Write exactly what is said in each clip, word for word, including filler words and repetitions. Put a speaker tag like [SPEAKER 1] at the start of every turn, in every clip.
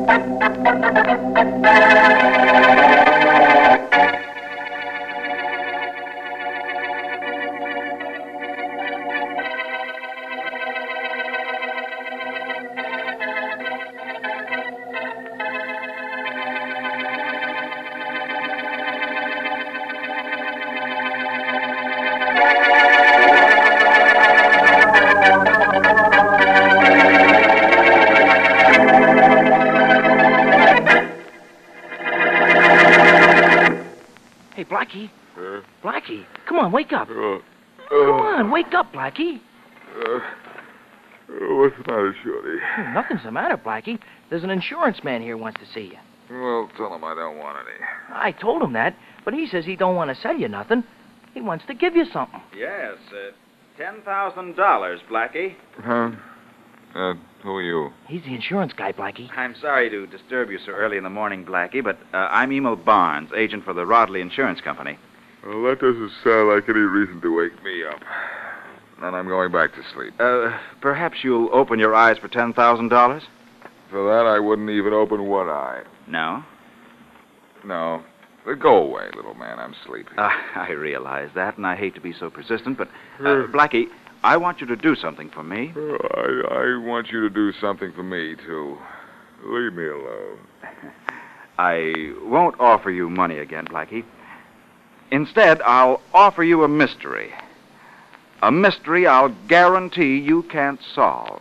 [SPEAKER 1] Hey, Blackie.
[SPEAKER 2] Uh,
[SPEAKER 1] Blackie, come on, wake up.
[SPEAKER 2] uh,
[SPEAKER 1] Come on, wake up, Blackie.
[SPEAKER 2] Uh, what's the matter, Shorty?
[SPEAKER 1] Hmm, Nothing's the matter, Blackie. There's an insurance man here who wants to see you.
[SPEAKER 2] Well, tell him I don't want any.
[SPEAKER 1] I told him that, but he says he don't want to sell you nothing. He wants to give you something.
[SPEAKER 3] Yes, uh, ten thousand dollars, Blackie.
[SPEAKER 2] Huh? Uh, who are you?
[SPEAKER 1] He's the insurance guy, Blackie.
[SPEAKER 3] I'm sorry to disturb you so early in the morning, Blackie, but uh, I'm Emil Barnes, agent for the Rodley Insurance Company.
[SPEAKER 2] Well, that doesn't sound like any reason to wake me up. Then I'm going back to sleep.
[SPEAKER 3] Uh, perhaps you'll open your eyes for ten thousand dollars?
[SPEAKER 2] For that, I wouldn't even open one eye.
[SPEAKER 3] No?
[SPEAKER 2] No. Uh, Go away, little man. I'm sleepy.
[SPEAKER 3] Uh, I realize that, and I hate to be so persistent, but, uh, Blackie, I want you to do something for me.
[SPEAKER 2] Oh, I, I want you to do something for me, too. Leave me alone.
[SPEAKER 3] I won't offer you money again, Blackie. Instead, I'll offer you a mystery. A mystery I'll guarantee you can't solve.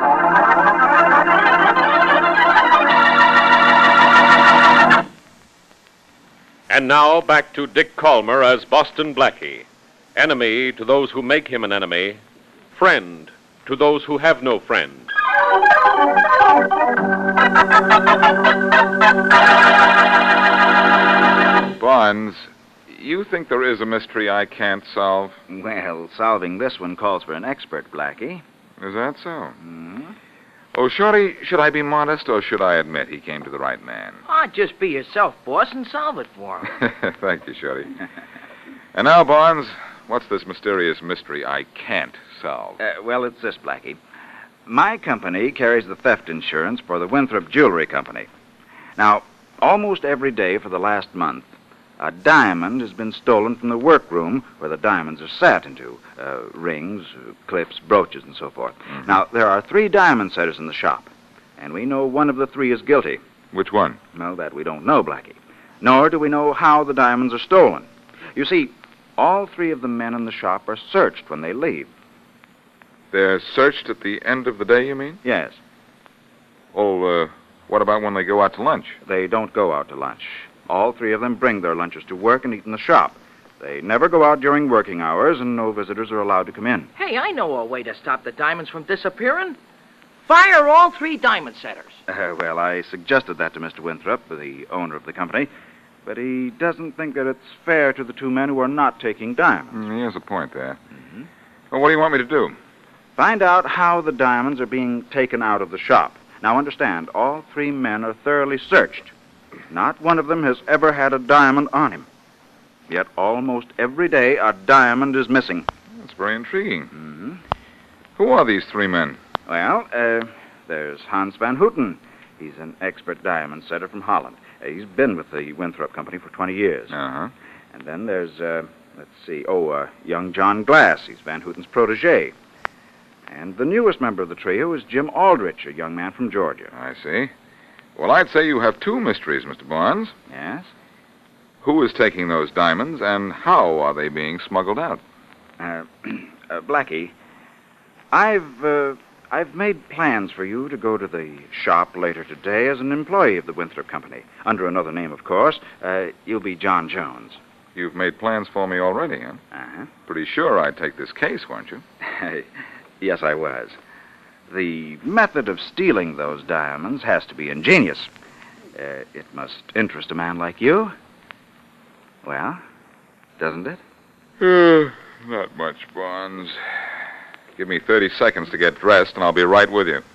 [SPEAKER 4] And now back to Dick Calmer as Boston Blackie. Enemy to those who make him an enemy. Friend to those who have no friend.
[SPEAKER 2] Barnes, you think there is a mystery I can't solve?
[SPEAKER 3] Well, solving this one calls for an expert, Blackie.
[SPEAKER 2] Is that so?
[SPEAKER 3] Hmm?
[SPEAKER 2] Oh, Shorty, should I be modest or should I admit he came to the right man?
[SPEAKER 1] Ah, just be yourself, boss, and solve it for him.
[SPEAKER 2] Thank you, Shorty. And now, Barnes, what's this mysterious mystery I can't solve?
[SPEAKER 3] Uh, well, it's this, Blackie. My company carries the theft insurance for the Winthrop Jewelry Company. Now, almost every day for the last month, a diamond has been stolen from the workroom where the diamonds are set into uh, rings, uh, clips, brooches, and so forth.
[SPEAKER 2] Mm-hmm.
[SPEAKER 3] Now, there are three diamond setters in the shop, and we know one of the three is guilty.
[SPEAKER 2] Which one?
[SPEAKER 3] Well, that we don't know, Blackie. Nor do we know how the diamonds are stolen. You see, all three of the men in the shop are searched when they leave.
[SPEAKER 2] They're searched at the end of the day, you mean?
[SPEAKER 3] Yes,
[SPEAKER 2] Oh, uh, what about when they go out to lunch?
[SPEAKER 3] they don't go out to lunch. All three of them bring their lunches to work and eat in the shop. They never go out during working hours, and no visitors are allowed to come in.
[SPEAKER 1] Hey, I know a way to stop the diamonds from disappearing. Fire all three diamond setters.
[SPEAKER 3] Uh, well, I suggested that to Mister Winthrop, the owner of the company, but he doesn't think that it's fair to the two men who are not taking diamonds.
[SPEAKER 2] Mm, he has a point there. Well, what do you want me to do?
[SPEAKER 3] Find out how the diamonds are being taken out of the shop. Now, understand, all three men are thoroughly searched. Not one of them has ever had a diamond on him. Yet almost every day a diamond is missing.
[SPEAKER 2] That's very intriguing.
[SPEAKER 3] Mm-hmm.
[SPEAKER 2] Who are these three men?
[SPEAKER 3] Well, uh, there's Hans Van Houten. He's an expert diamond setter from Holland. Uh, he's been with the Winthrop Company for twenty years.
[SPEAKER 2] Uh-huh.
[SPEAKER 3] And then there's, uh, let's see, oh, uh, young John Glass. He's Van Houten's protege. And the newest member of the trio is Jim Aldrich, a young man from Georgia.
[SPEAKER 2] I see. Well, I'd say you have two mysteries, Mister Barnes.
[SPEAKER 3] Yes?
[SPEAKER 2] Who is taking those diamonds, and how are they being smuggled out?
[SPEAKER 3] Uh, uh, Blackie, I've, uh, I've made plans for you to go to the shop later today as an employee of the Winthrop Company. Under another name, of course. Uh, you'll be John Jones.
[SPEAKER 2] You've made plans for me already, huh?
[SPEAKER 3] Uh-huh.
[SPEAKER 2] Pretty sure I'd take this case, weren't you?
[SPEAKER 3] Yes, I was. The method of stealing those diamonds has to be ingenious. Uh, it must interest a man like you. Well, doesn't it?
[SPEAKER 2] Uh, not much, Barnes. Give me thirty seconds to get dressed, and I'll be right with you.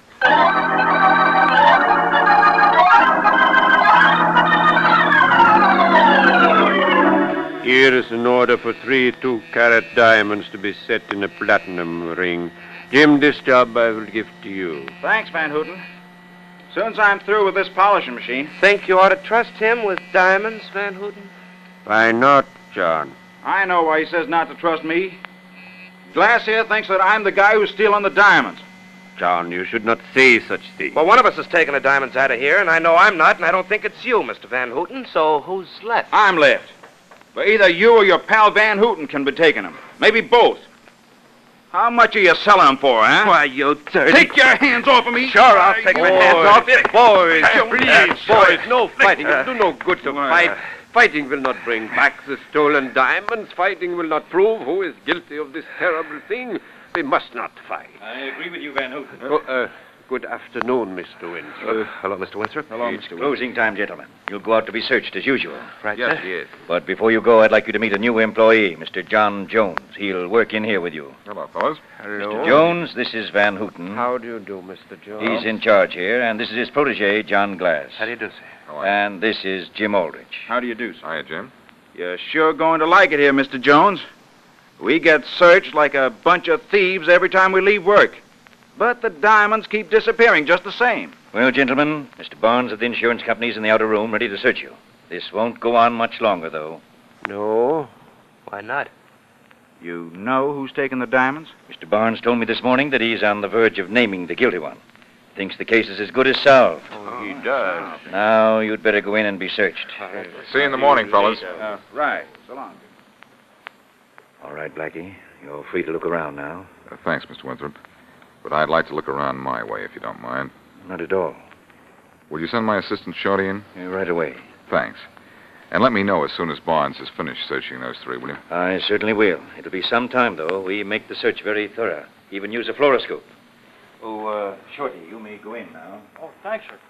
[SPEAKER 5] Here is an order for three two-carat diamonds to be set in a platinum ring. Jim, this job I will give to you.
[SPEAKER 3] Thanks, Van Houten. Soon as I'm through with this polishing machine.
[SPEAKER 6] Think you ought to trust him with diamonds, Van Houten?
[SPEAKER 5] Why not, John?
[SPEAKER 3] I know why he says not to trust me. Glass here thinks that I'm the guy who's stealing the diamonds.
[SPEAKER 5] John, you should not say such things.
[SPEAKER 6] Well, one of us is taking the diamonds out of here, and I know I'm not, and I don't think it's you, Mister Van Houten, so who's left?
[SPEAKER 3] I'm left. But either you or your pal Van Houten can be taking them. Maybe both. How much are you selling them for, huh?
[SPEAKER 5] Why, you dirty...
[SPEAKER 3] Take your hands off of me.
[SPEAKER 6] Sure, I'll take my hands off you.
[SPEAKER 5] Boys,
[SPEAKER 3] Please,
[SPEAKER 5] uh, boys, no fighting.
[SPEAKER 3] Uh,
[SPEAKER 5] It'll do no good to fight. Fighting will not bring back the stolen diamonds. Fighting will not prove who is guilty of this terrible thing. We must not fight.
[SPEAKER 3] I agree with you, Van Houten.
[SPEAKER 5] Oh, uh, good afternoon, Mister Winthrop.
[SPEAKER 6] Uh, hello, Mister Winthrop.
[SPEAKER 3] Hello,
[SPEAKER 7] It's
[SPEAKER 3] Mister
[SPEAKER 7] closing time, gentlemen. You'll go out to be searched as usual.
[SPEAKER 6] Right,
[SPEAKER 2] Yes,
[SPEAKER 6] sir?
[SPEAKER 2] yes.
[SPEAKER 7] But before you go, I'd like you to meet a new employee, Mister John Jones. He'll work in here with you.
[SPEAKER 2] Hello, fellas.
[SPEAKER 5] Hello.
[SPEAKER 7] Mister Jones, this is Van Houten.
[SPEAKER 5] How do you do, Mister Jones?
[SPEAKER 7] He's in charge here, and this is his protege, John Glass.
[SPEAKER 6] How do you do, sir?
[SPEAKER 2] How are you?
[SPEAKER 7] And this is Jim Aldrich.
[SPEAKER 3] How do you do, sir?
[SPEAKER 2] Hiya, Jim.
[SPEAKER 3] You're sure going to like it here, Mister Jones. We get searched like a bunch of thieves every time we leave work. But the diamonds keep disappearing just the same.
[SPEAKER 7] Well, gentlemen, Mister Barnes of the insurance company's in the outer room, ready to search you. This won't go on much longer, though.
[SPEAKER 5] No.
[SPEAKER 6] Why not?
[SPEAKER 3] You know who's taking the diamonds?
[SPEAKER 7] Mister Barnes told me this morning that he's on the verge of naming the guilty one. Thinks the case is as good as solved.
[SPEAKER 5] Oh, he does.
[SPEAKER 7] Now, you'd better go in and be searched.
[SPEAKER 2] See you in the morning, fellas.
[SPEAKER 3] Uh, right. So long.
[SPEAKER 7] All right, Blackie. You're free to look around now.
[SPEAKER 2] Uh, thanks, Mister Winthrop. But I'd like to look around my way, if you don't mind.
[SPEAKER 7] Not at all.
[SPEAKER 2] Will you send my assistant Shorty in?
[SPEAKER 7] Uh, Right away.
[SPEAKER 2] Thanks. And let me know as soon as Barnes has finished searching those three, will you?
[SPEAKER 7] I certainly will. It'll be some time, though. We make the search very thorough. Even use a fluoroscope. Oh, uh, Shorty, you may go in now.
[SPEAKER 1] Oh, thanks, sir.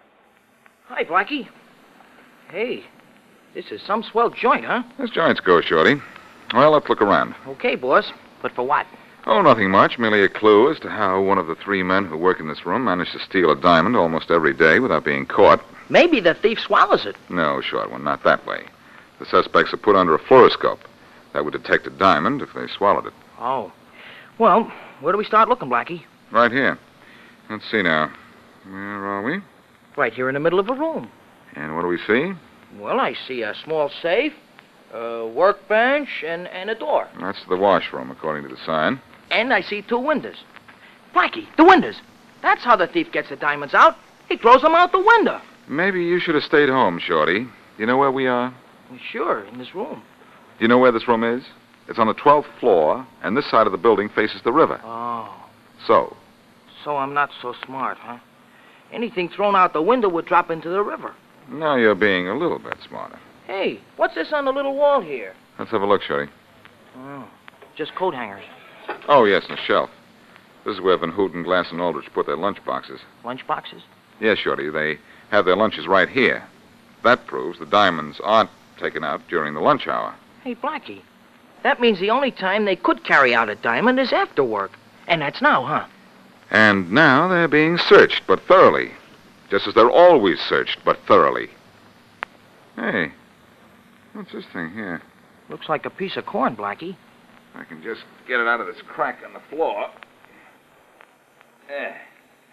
[SPEAKER 1] Hi, Blackie. Hey, this is some swell joint, huh?
[SPEAKER 2] As joints go, Shorty. Well, let's look around.
[SPEAKER 1] Okay, boss. But for what?
[SPEAKER 2] Oh, nothing much. Merely a clue as to how one of the three men who work in this room managed to steal a diamond almost every day without being caught.
[SPEAKER 1] Maybe the thief swallows it.
[SPEAKER 2] No, short one, not that way. The suspects are put under a fluoroscope. That would detect a diamond if they swallowed it.
[SPEAKER 1] Oh. Well, where do we start looking, Blackie?
[SPEAKER 2] Right here. Let's see now. Where are we?
[SPEAKER 1] Right here in the middle of a room.
[SPEAKER 2] And what do we see?
[SPEAKER 1] Well, I see a small safe, a workbench, and, and a door.
[SPEAKER 2] That's the washroom, according to the sign.
[SPEAKER 1] And I see two windows. Blackie, the windows. That's how the thief gets the diamonds out. He throws them out the window.
[SPEAKER 2] Maybe you should have stayed home, Shorty. You know where we are?
[SPEAKER 1] Well, sure, in this room.
[SPEAKER 2] Do you know where this room is? It's on the twelfth floor, and this side of the building faces the river.
[SPEAKER 1] Oh,
[SPEAKER 2] So,
[SPEAKER 1] so I'm not so smart, huh? Anything thrown out the window would drop into the river.
[SPEAKER 2] now you're being a little bit smarter.
[SPEAKER 1] Hey, what's this on the little wall here?
[SPEAKER 2] Let's have a look, Shorty.
[SPEAKER 1] Oh, just coat hangers.
[SPEAKER 2] Oh, yes, on the shelf. This is where Van Houten, Glass, and Aldrich put their lunch boxes.
[SPEAKER 1] Lunch boxes?
[SPEAKER 2] Yes, Shorty, they have their lunches right here. That proves the diamonds aren't taken out during the lunch hour.
[SPEAKER 1] Hey, Blackie, that means the only time they could carry out a diamond is after work. And that's now, huh?
[SPEAKER 2] And now they're being searched, but thoroughly. Just as they're always searched, but thoroughly. Hey, what's this thing here?
[SPEAKER 1] Looks like a piece of corn, Blackie.
[SPEAKER 2] I can just get it out of this crack in the floor. There.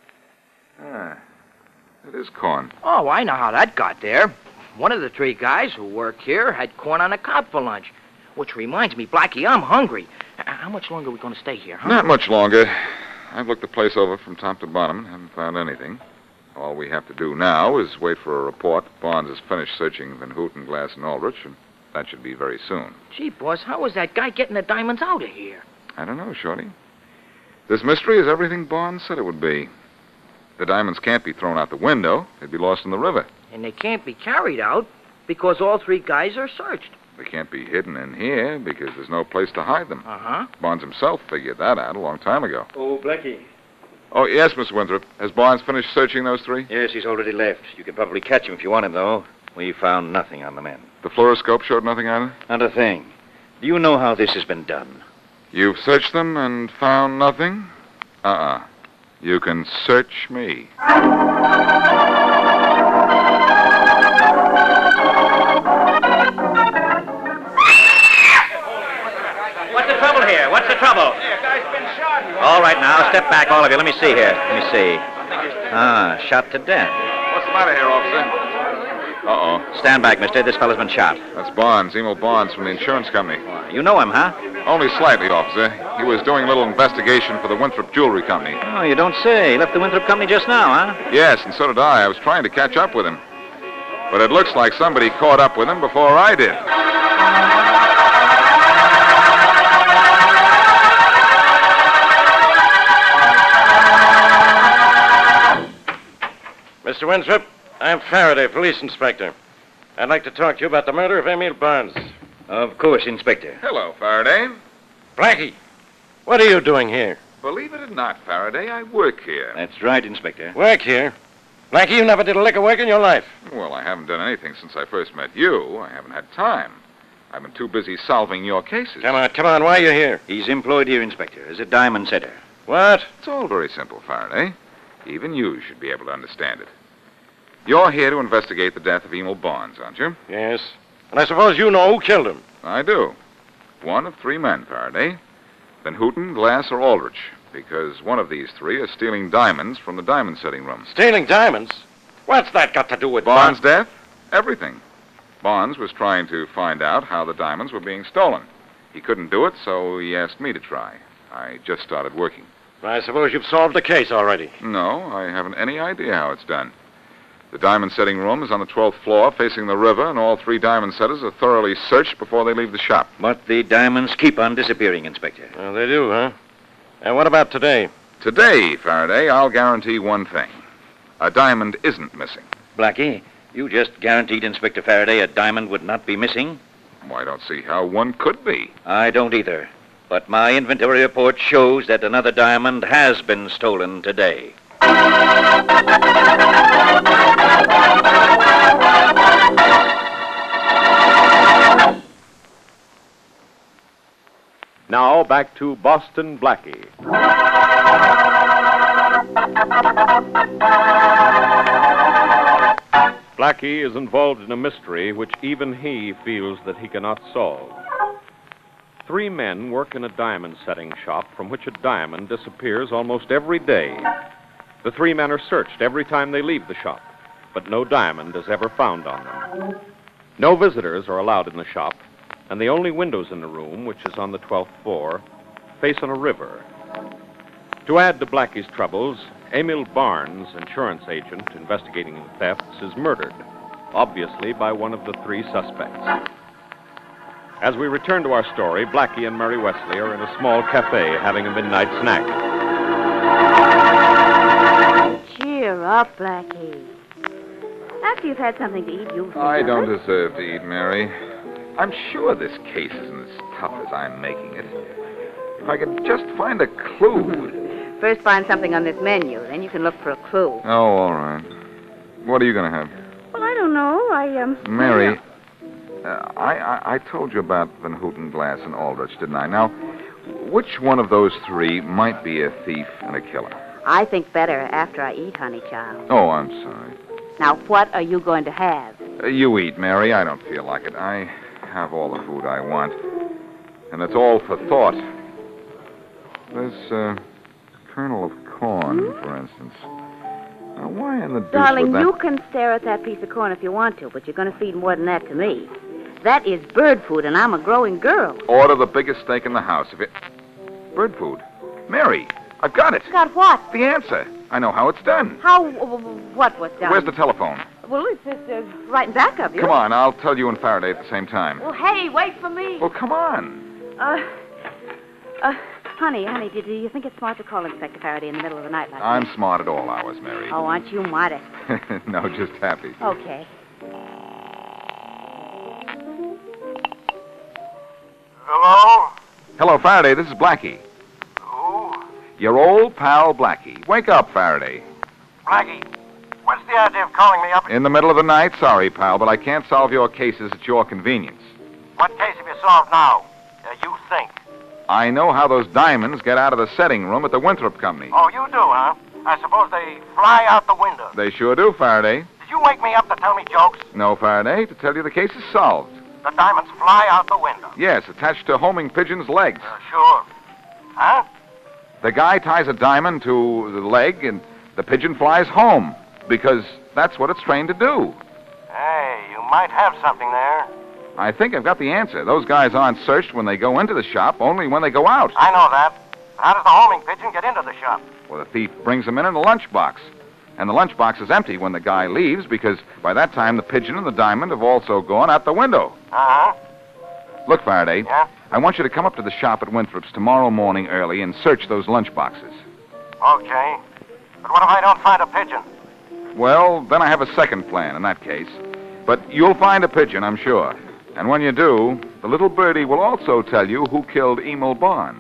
[SPEAKER 2] Ah, it is corn.
[SPEAKER 1] Oh, I know how that got there. One of the three guys who work here had corn on the cob for lunch. Which reminds me, Blackie, I'm hungry. H- How much longer are we going to stay here, huh?
[SPEAKER 2] Not much longer. I've looked the place over from top to bottom and haven't found anything. All we have to do now is wait for a report. Barnes has finished searching Van Houten, Glass, and Aldrich, and that should be very soon.
[SPEAKER 1] Gee, boss, how was that guy getting the diamonds out of here?
[SPEAKER 2] I don't know, Shorty. This mystery is everything Barnes said it would be. The diamonds can't be thrown out the window. They'd be lost in the river.
[SPEAKER 1] And they can't be carried out because all three guys are searched.
[SPEAKER 2] They can't be hidden in here because there's no place to hide them.
[SPEAKER 1] Uh-huh.
[SPEAKER 2] Barnes himself figured that out a long time ago.
[SPEAKER 7] Oh, Blackie.
[SPEAKER 2] Oh, yes, Mister Winthrop. Has Barnes finished searching those three?
[SPEAKER 7] Yes, he's already left. You could probably catch him if you want him, though. We found nothing on the men.
[SPEAKER 2] The fluoroscope showed nothing on it?
[SPEAKER 7] Not a thing. Do you know how this has been done?
[SPEAKER 2] You've searched them and found nothing? Uh-uh. You can search me.
[SPEAKER 7] What's the trouble here? What's the trouble?
[SPEAKER 3] Hey, a guy's been shot.
[SPEAKER 7] All right, now, step back, all of you. Let me see here. Let me see. Ah, shot to death.
[SPEAKER 2] What's the matter here, officer? Uh-oh.
[SPEAKER 7] Stand back, mister. This fellow's been shot.
[SPEAKER 2] That's Bonds, Emil Bonds from the insurance company.
[SPEAKER 7] You know him, huh?
[SPEAKER 2] Only slightly, officer. He was doing a little investigation for the Winthrop Jewelry Company.
[SPEAKER 7] Oh, you don't say. He left the Winthrop Company just now, huh?
[SPEAKER 2] Yes, and so did I. I was trying to catch up with him. But it looks like somebody caught up with him before I did.
[SPEAKER 6] Mister Winthrop, I'm Faraday, police inspector. I'd like to talk to you about the murder of Emil Barnes.
[SPEAKER 7] Of course, Inspector.
[SPEAKER 2] Hello, Faraday.
[SPEAKER 6] Blackie, what are you doing here?
[SPEAKER 2] Believe it or not, Faraday, I work here.
[SPEAKER 7] That's right, Inspector.
[SPEAKER 6] Work here? Blackie, you never did a lick of work in your life.
[SPEAKER 2] Well, I haven't done anything since I first met you. I haven't had time. I've been too busy solving your cases.
[SPEAKER 6] Come on, come on, why are you here?
[SPEAKER 7] He's employed here, Inspector, as a diamond setter.
[SPEAKER 6] What?
[SPEAKER 2] It's all very simple, Faraday. Even you should be able to understand it. You're here to investigate the death of Emil Barnes, aren't you?
[SPEAKER 6] Yes. And I suppose you know who killed him.
[SPEAKER 2] I do. One of three men, Faraday. Van Houten, Glass, or Aldrich. Because one of these three is stealing diamonds from the diamond setting room.
[SPEAKER 6] Stealing diamonds? What's that got to do with
[SPEAKER 2] Barnes' death? Everything. Barnes was trying to find out how the diamonds were being stolen. He couldn't do it, so he asked me to try. I just started working.
[SPEAKER 6] I suppose you've solved the case already.
[SPEAKER 2] No, I haven't any idea how it's done. The diamond setting room is on the twelfth floor, facing the river, and all three diamond setters are thoroughly searched before they leave the shop.
[SPEAKER 7] But the diamonds keep on disappearing, Inspector.
[SPEAKER 6] Well, they do, huh? And what about today?
[SPEAKER 2] Today, Faraday, I'll guarantee one thing. A diamond isn't missing.
[SPEAKER 7] Blackie, you just guaranteed Inspector Faraday a diamond would not be missing?
[SPEAKER 2] Well, I don't see how one could be.
[SPEAKER 7] I don't either. But my inventory report shows that another diamond has been stolen today.
[SPEAKER 4] Now back to Boston Blackie. Blackie is involved in a mystery which even he feels that he cannot solve. Three men work in a diamond setting shop from which a diamond disappears almost every day. The three men are searched every time they leave the shop, but no diamond is ever found on them. No visitors are allowed in the shop, and the only windows in the room, which is on the twelfth floor, face on a river. To add to Blackie's troubles, Emil Barnes, insurance agent investigating the thefts, is murdered, obviously by one of the three suspects. As we return to our story, Blackie and Mary Wesley are in a small cafe having a midnight snack.
[SPEAKER 8] Cheer up, Blackie. After you've had something to eat, you'll feel
[SPEAKER 2] I don't
[SPEAKER 8] better.
[SPEAKER 2] deserve to eat, Mary. I'm sure this case isn't as tough as I'm making it. If I could just find a clue.
[SPEAKER 8] First find something on this menu, then you can look for a clue.
[SPEAKER 2] Oh, all right. What are you going to have?
[SPEAKER 8] Well, I don't know. I, um...
[SPEAKER 2] Mary, uh, I, I I told you about Van Houten, Glass, and Aldrich, didn't I? Now, which one of those three might be a thief and a killer?
[SPEAKER 8] I think better after I eat, honey child.
[SPEAKER 2] Oh, I'm sorry.
[SPEAKER 8] Now, what are you going to have?
[SPEAKER 2] Uh, you eat, Mary. I don't feel like it. I have all the food I want. And it's all for thought. There's uh, a kernel of corn,
[SPEAKER 8] Hmm?
[SPEAKER 2] for instance. Now, why in the deuce
[SPEAKER 8] Darling,
[SPEAKER 2] would that...
[SPEAKER 8] you can stare at that piece of corn if you want to, but you're going to feed more than that to me. That is bird food, and I'm a growing girl.
[SPEAKER 2] Order the biggest steak in the house. If it... Bird food. Mary, I've got it.
[SPEAKER 8] Got what?
[SPEAKER 2] The answer. I know how it's done.
[SPEAKER 8] How... what was done?
[SPEAKER 2] Where's the telephone?
[SPEAKER 8] Well, it's, it's uh, right in back of you.
[SPEAKER 2] Come on, I'll tell you and Faraday at the same time.
[SPEAKER 8] Well, hey, wait for me.
[SPEAKER 2] Well, come on.
[SPEAKER 8] Uh, uh, honey, honey, do, do you think it's smart to call Inspector Faraday in the middle of the night like
[SPEAKER 2] I'm
[SPEAKER 8] that?
[SPEAKER 2] smart at all hours, Mary.
[SPEAKER 8] Oh, aren't you modest?
[SPEAKER 2] No, just happy.
[SPEAKER 8] Okay.
[SPEAKER 9] Hello?
[SPEAKER 2] Hello, Faraday. This is Blackie.
[SPEAKER 9] Who?
[SPEAKER 2] Your old pal, Blackie. Wake up, Faraday.
[SPEAKER 9] Blackie, what's the idea of calling me up?
[SPEAKER 2] In the middle of the night? Sorry, pal, but I can't solve your cases at your convenience.
[SPEAKER 9] What case have you solved now? Uh, you think.
[SPEAKER 2] I know how those diamonds get out of the setting room at the Winthrop Company.
[SPEAKER 9] Oh, you do, huh? I suppose they fly out the window.
[SPEAKER 2] They sure do, Faraday.
[SPEAKER 9] Did you wake me up to tell me jokes?
[SPEAKER 2] No, Faraday. To tell you the case is solved.
[SPEAKER 9] The diamonds fly out the window.
[SPEAKER 2] Yes, attached to homing pigeon's legs.
[SPEAKER 9] Uh, sure. Huh?
[SPEAKER 2] The guy ties a diamond to the leg and the pigeon flies home, because that's what it's trained to do.
[SPEAKER 9] Hey, you might have something there.
[SPEAKER 2] I think I've got the answer. Those guys aren't searched when they go into the shop, only when they go out.
[SPEAKER 9] I know that. How does the homing pigeon get into the shop?
[SPEAKER 2] Well, the thief brings them in in a lunchbox. And the lunchbox is empty when the guy leaves, because by that time the pigeon and the diamond have also gone out the window.
[SPEAKER 9] Uh-huh.
[SPEAKER 2] Look, Faraday.
[SPEAKER 9] Yeah?
[SPEAKER 2] I want you to come up to the shop at Winthrop's tomorrow morning early and search those lunchboxes.
[SPEAKER 9] Okay. But what if I don't find a pigeon?
[SPEAKER 2] Well, then I have a second plan in that case. But you'll find a pigeon, I'm sure. And when you do, the little birdie will also tell you who killed Emil Barnes.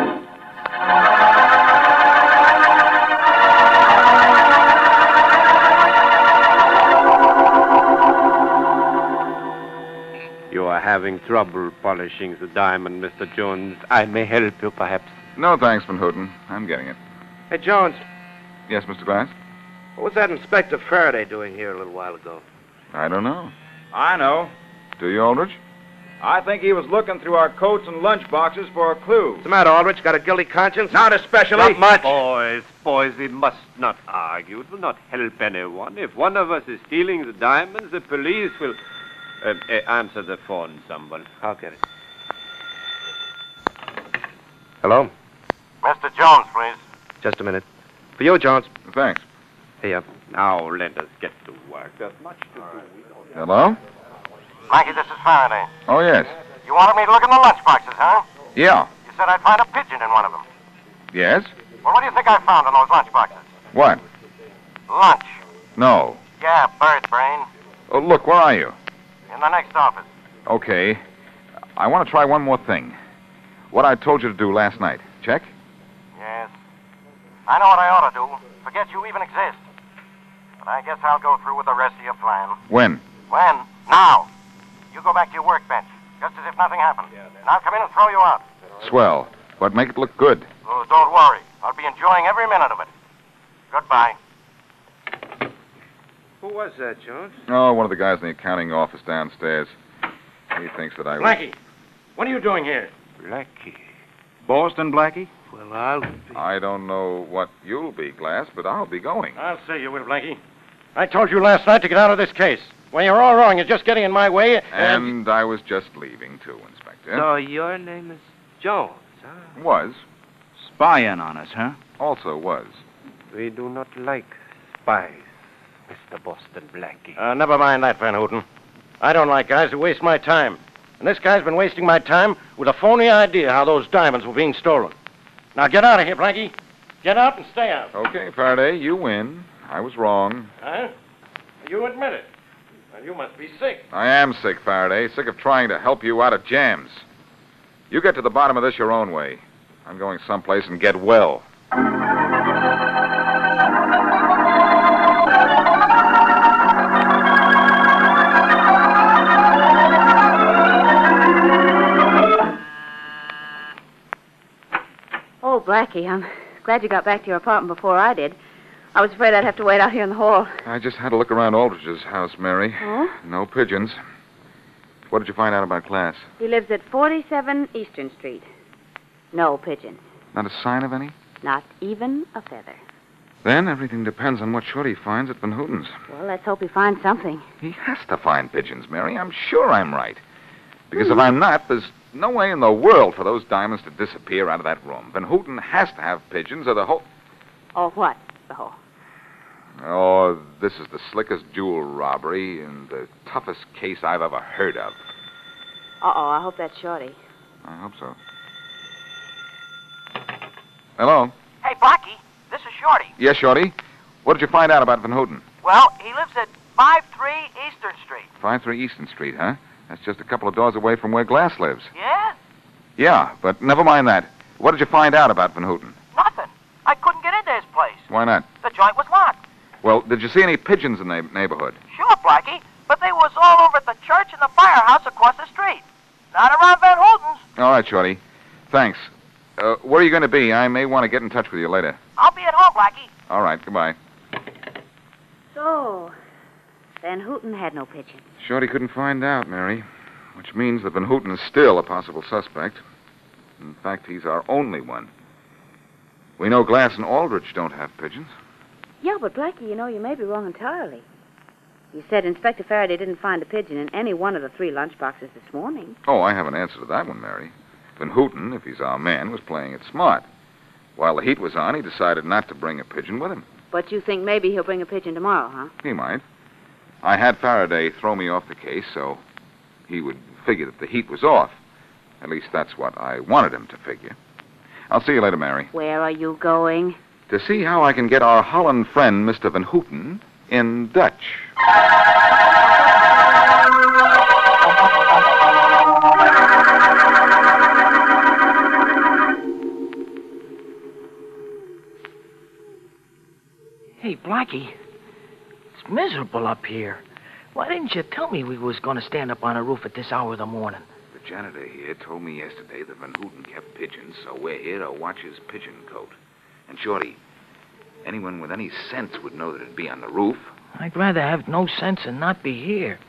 [SPEAKER 5] You are having trouble polishing the diamond, Mister Jones. I may help you, perhaps.
[SPEAKER 2] No, thanks, Van Houten. I'm getting it.
[SPEAKER 6] Hey, Jones,
[SPEAKER 2] Yes, Mister Glass?
[SPEAKER 6] what was that Inspector Faraday doing here a little while ago?
[SPEAKER 2] I don't know.
[SPEAKER 3] I know.
[SPEAKER 2] Do you, Aldrich?
[SPEAKER 3] I think he was looking through our coats and lunch boxes for a clue.
[SPEAKER 6] What's the matter, Aldrich? Got a guilty conscience?
[SPEAKER 3] Not especially.
[SPEAKER 6] Not much.
[SPEAKER 5] Boys, boys, we must not argue. It will not help anyone. If one of us is stealing the diamonds, the police will... Uh, uh, answer the phone, someone.
[SPEAKER 6] I'll get it. Hello?
[SPEAKER 9] Mister Jones, please.
[SPEAKER 6] Just a minute. For you, Jones.
[SPEAKER 2] Thanks.
[SPEAKER 6] Here.
[SPEAKER 5] Now, let us get to work. There's much to do. We don't...
[SPEAKER 2] Hello?
[SPEAKER 9] Blackie, this is Faraday.
[SPEAKER 2] Oh, yes.
[SPEAKER 9] You wanted me to look in the lunchboxes, huh?
[SPEAKER 2] Yeah.
[SPEAKER 9] You said I'd find a pigeon in one of them.
[SPEAKER 2] Yes?
[SPEAKER 9] Well, what do you think I found in those lunchboxes?
[SPEAKER 2] What?
[SPEAKER 9] Lunch.
[SPEAKER 2] No.
[SPEAKER 9] Yeah, bird brain.
[SPEAKER 2] Oh, look, where are you?
[SPEAKER 9] In the next office.
[SPEAKER 2] Okay. I want to try one more thing. What I told you to do last night. Check?
[SPEAKER 9] Yes. I know what I ought to do. Forget you even exist. But I guess I'll go through with the rest of your plan.
[SPEAKER 2] When?
[SPEAKER 9] When? Now. You go back to your workbench, just as if nothing happened. And I'll come in and throw you out.
[SPEAKER 2] Swell. But make it look good.
[SPEAKER 9] Oh, don't worry. I'll be enjoying every minute of it. Goodbye.
[SPEAKER 6] Who was that, Jones?
[SPEAKER 2] Oh, one of the guys in the accounting office downstairs. He thinks that I was...
[SPEAKER 6] Blackie, what are you doing here?
[SPEAKER 5] Blackie.
[SPEAKER 3] Boston, Blackie?
[SPEAKER 6] Well, I'll be...
[SPEAKER 2] I don't know what you'll be, Glass, but I'll be going.
[SPEAKER 6] I'll say you will, Blackie. I told you last night to get out of this case. Well, you're all wrong. You're just getting in my way. And,
[SPEAKER 2] And I was just leaving, too, Inspector.
[SPEAKER 5] So your name is Jones, huh?
[SPEAKER 2] Was.
[SPEAKER 3] Spying on us, huh?
[SPEAKER 2] Also was.
[SPEAKER 5] We do not like spies, Mister Boston Blackie.
[SPEAKER 6] Uh, never mind that, Van Houten. I don't like guys who waste my time. And this guy's been wasting my time with a phony idea how those diamonds were being stolen. Now get out of here, Blackie. Get out and stay out.
[SPEAKER 2] Okay, Faraday, you win. I was wrong.
[SPEAKER 6] Huh? You admit it. Well, you must be sick.
[SPEAKER 2] I am sick, Faraday. Sick of trying to help you out of jams. You get to the bottom of this your own way. I'm going someplace and get well.
[SPEAKER 8] Oh, Blackie, I'm glad you got back to your apartment before I did. I was afraid I'd have to wait out here in the hall.
[SPEAKER 2] I just had to look around Aldrich's house, Mary.
[SPEAKER 8] Oh?
[SPEAKER 2] No pigeons. What did you find out about Class?
[SPEAKER 8] He lives at forty-seven Eastern Street. No pigeons.
[SPEAKER 2] Not a sign of any?
[SPEAKER 8] Not even a feather.
[SPEAKER 2] Then everything depends on what Shorty finds at Van Houten's.
[SPEAKER 8] Well, let's hope he finds something.
[SPEAKER 2] He has to find pigeons, Mary. I'm sure I'm right. Because if I'm not, there's no way in the world for those diamonds to disappear out of that room. Van Houten has to have pigeons or the whole...
[SPEAKER 8] Oh, what? The whole...
[SPEAKER 2] Oh, this is the slickest jewel robbery and the toughest case I've ever heard of.
[SPEAKER 8] Uh-oh, I hope that's Shorty.
[SPEAKER 2] I hope so. Hello?
[SPEAKER 9] Hey, Blackie, this is Shorty.
[SPEAKER 2] Yes, Shorty? What did you find out about Van Houten?
[SPEAKER 9] Well, he lives at five three Eastern Street.
[SPEAKER 2] five three Eastern Street, huh? That's just a couple of doors away from where Glass lives.
[SPEAKER 9] Yeah?
[SPEAKER 2] Yeah, but never mind that. What did you find out about Van Houten?
[SPEAKER 9] Nothing. I couldn't get into his place.
[SPEAKER 2] Why not?
[SPEAKER 9] The joint was locked.
[SPEAKER 2] Well, did you see any pigeons in the neighborhood?
[SPEAKER 9] Sure, Blackie, but they was all over at the church and the firehouse across the street. Not around Van Houten's.
[SPEAKER 2] All right, Shorty. Thanks. Uh, where are you going to be? I may want to get in touch with you later.
[SPEAKER 9] I'll be at home, Blackie.
[SPEAKER 2] All right, goodbye.
[SPEAKER 8] So, Van Houten had no pigeons.
[SPEAKER 2] Shorty couldn't find out, Mary, which means that Van Houten is still a possible suspect. In fact, he's our only one. We know Glass and Aldrich don't have pigeons.
[SPEAKER 8] Yeah, but Blackie, you know, you may be wrong entirely. You said Inspector Faraday didn't find a pigeon in any one of the three lunchboxes this morning.
[SPEAKER 2] Oh, I have an answer to that one, Mary. Van Houten, if he's our man, was playing it smart. While the heat was on, he decided not to bring a pigeon with him.
[SPEAKER 8] But you think maybe he'll bring a pigeon tomorrow, huh?
[SPEAKER 2] He might. I had Faraday throw me off the case, so he would figure that the heat was off. At least that's what I wanted him to figure. I'll see you later, Mary.
[SPEAKER 8] Where are you going?
[SPEAKER 2] To see how I can get our Holland friend, Mister Van Houten, in Dutch.
[SPEAKER 1] Hey, Blackie, it's miserable up here. Why didn't you tell me we was going to stand up on a roof at this hour of the morning?
[SPEAKER 2] The janitor here told me yesterday that Van Houten kept pigeons, so we're here to watch his pigeon cote. And, Shorty, anyone with any sense would know that it'd be on the roof.
[SPEAKER 1] I'd rather have no sense and not be here.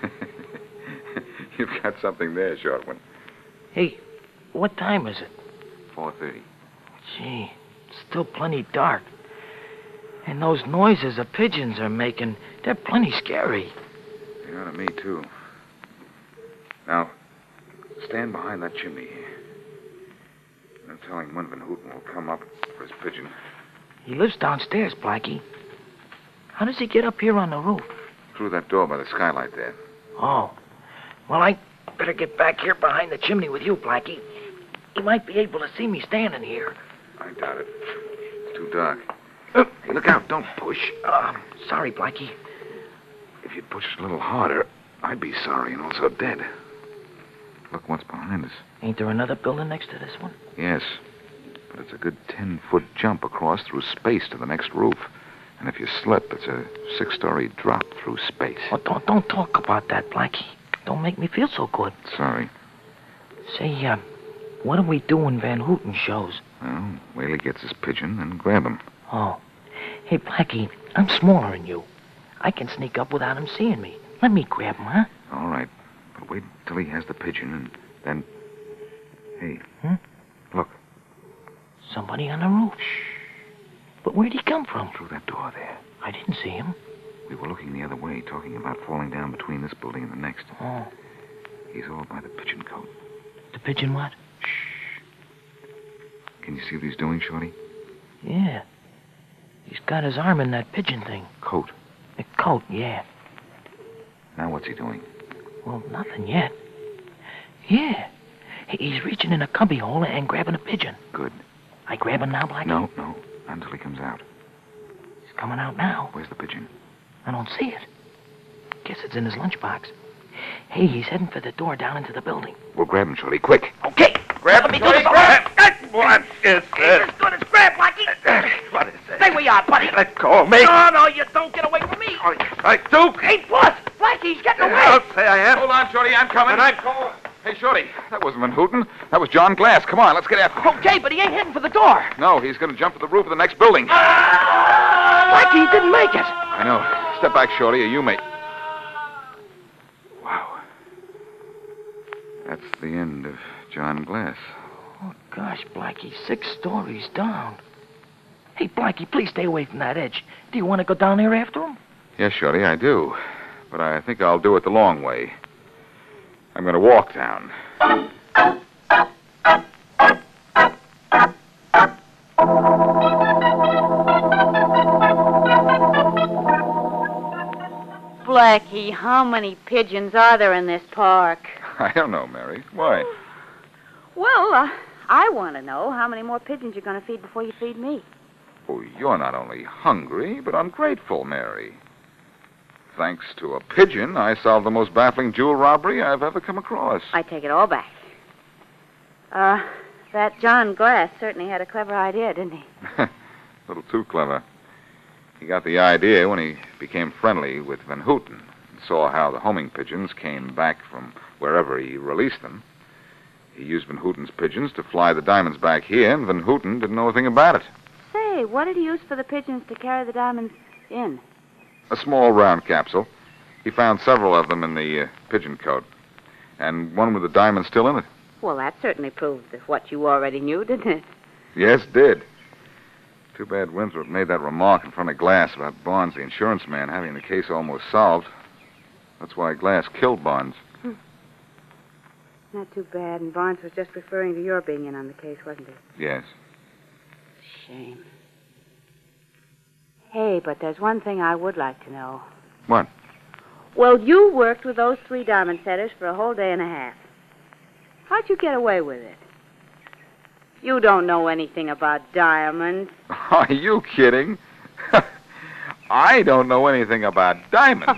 [SPEAKER 2] You've got something there, short one.
[SPEAKER 1] Hey, what time is it?
[SPEAKER 2] four thirty.
[SPEAKER 1] Gee, it's still plenty dark. And those noises the pigeons are making, they're plenty scary.
[SPEAKER 2] They are to me, too. Now, stand behind that chimney here. No telling when Van Houten will come up for his pigeon.
[SPEAKER 1] He lives downstairs, Blackie. How does he get up here on the roof?
[SPEAKER 2] Through that door by the skylight there.
[SPEAKER 1] Oh. Well, I better get back here behind the chimney with you, Blackie. He might be able to see me standing here.
[SPEAKER 2] I doubt it. It's too dark. Uh, hey, look out. Don't push.
[SPEAKER 1] Uh, sorry, Blackie.
[SPEAKER 2] If you'd pushed a little harder, I'd be sorry and also dead. Look what's behind us.
[SPEAKER 1] Ain't there another building next to this one?
[SPEAKER 2] Yes, but it's a good ten-foot jump across through space to the next roof. And if you slip, it's a six-story drop through space.
[SPEAKER 1] Oh, don't, don't talk about that, Blackie. Don't make me feel so good.
[SPEAKER 2] Sorry.
[SPEAKER 1] Say, uh, what do we do when Van Houten shows?
[SPEAKER 2] Well, Whaley gets his pigeon and grab him.
[SPEAKER 1] Oh. Hey, Blackie, I'm smaller than you. I can sneak up without him seeing me. Let me grab him, huh?
[SPEAKER 2] All right. But wait till he has the pigeon and then... Hey.
[SPEAKER 1] Hmm?
[SPEAKER 2] Look.
[SPEAKER 1] Somebody on the roof.
[SPEAKER 2] Shh.
[SPEAKER 1] But where'd he come from?
[SPEAKER 2] Through that door there.
[SPEAKER 1] I didn't see him.
[SPEAKER 2] We were looking the other way, talking about falling down between this building and the next.
[SPEAKER 1] Oh.
[SPEAKER 2] He's all by the pigeon cote.
[SPEAKER 1] The pigeon what?
[SPEAKER 2] Shh. Can you see what he's doing, Shorty?
[SPEAKER 1] Yeah. He's got his arm in that pigeon thing.
[SPEAKER 2] Coat.
[SPEAKER 1] The coat, yeah.
[SPEAKER 2] Now what's he doing?
[SPEAKER 1] Well, nothing yet. Yeah. He's reaching in a cubby hole and grabbing a pigeon.
[SPEAKER 2] Good.
[SPEAKER 1] I grab him now, Blackie?
[SPEAKER 2] No, no. Not until he comes out.
[SPEAKER 1] He's coming out now.
[SPEAKER 2] Where's the pigeon?
[SPEAKER 1] I don't see it. Guess it's in his lunchbox. Hey, he's heading for the door down into the building.
[SPEAKER 2] We'll grab him, Shorty. Quick.
[SPEAKER 1] Okay.
[SPEAKER 2] Grab
[SPEAKER 1] Let me
[SPEAKER 2] him,
[SPEAKER 1] do
[SPEAKER 2] Shorty.
[SPEAKER 1] this.
[SPEAKER 2] Grab.
[SPEAKER 5] What is
[SPEAKER 1] He's as good as grab, Blackie.
[SPEAKER 5] What is this?
[SPEAKER 1] Stay where you are, buddy.
[SPEAKER 5] Let go of me.
[SPEAKER 1] No, no, you don't get away from me.
[SPEAKER 5] I do.
[SPEAKER 1] Hey, boss. Blackie's getting away.
[SPEAKER 5] I'll say I am.
[SPEAKER 2] Hold on, Shorty. I'm coming.
[SPEAKER 5] And I'm going.
[SPEAKER 2] Hey, Shorty. That wasn't Van Houten. That was John Glass. Come on, let's get after him.
[SPEAKER 1] Okay, but he ain't heading for the door.
[SPEAKER 2] No, he's going to jump to the roof of the next building.
[SPEAKER 1] Blackie didn't make it.
[SPEAKER 2] I know. Step back, Shorty, or you may... Wow. That's the end of John Glass.
[SPEAKER 1] Oh, gosh, Blackie, six stories down. Hey, Blackie, please stay away from that edge. Do you want to go down there after him?
[SPEAKER 2] Yes, Shorty, I do. But I think I'll do it the long way. I'm going to walk down.
[SPEAKER 8] Blackie, how many pigeons are there in this park?
[SPEAKER 2] I don't know, Mary. Why?
[SPEAKER 8] Well, uh, I want to know how many more pigeons you're going to feed before you feed me.
[SPEAKER 2] Oh, you're not only hungry, but ungrateful, Mary. Thanks to a pigeon, I solved the most baffling jewel robbery I've ever come across.
[SPEAKER 8] I take it all back. Uh, that John Glass certainly had a clever idea, didn't he?
[SPEAKER 2] A little too clever. He got the idea when he became friendly with Van Houten and saw how the homing pigeons came back from wherever he released them. He used Van Houten's pigeons to fly the diamonds back here, and Van Houten didn't know a thing about it.
[SPEAKER 8] Say, what did he use for the pigeons to carry the diamonds in?
[SPEAKER 2] A small round capsule. He found several of them in the uh, pigeon cote, and one with the diamond still in it.
[SPEAKER 8] Well, that certainly proved what you already knew, didn't it?
[SPEAKER 2] Yes, it did. Too bad Winthrop made that remark in front of Glass about Barnes, the insurance man, having the case almost solved. That's why Glass killed Barnes.
[SPEAKER 8] Hmm. Not too bad, and Barnes was just referring to your being in on the case, wasn't he?
[SPEAKER 2] Yes.
[SPEAKER 8] Shame. Hey, but there's one thing I would like to know.
[SPEAKER 2] What?
[SPEAKER 8] Well, you worked with those three diamond setters for a whole day and a half. How'd you get away with it? You don't know anything about diamonds.
[SPEAKER 2] Are you kidding? I don't know anything about diamonds.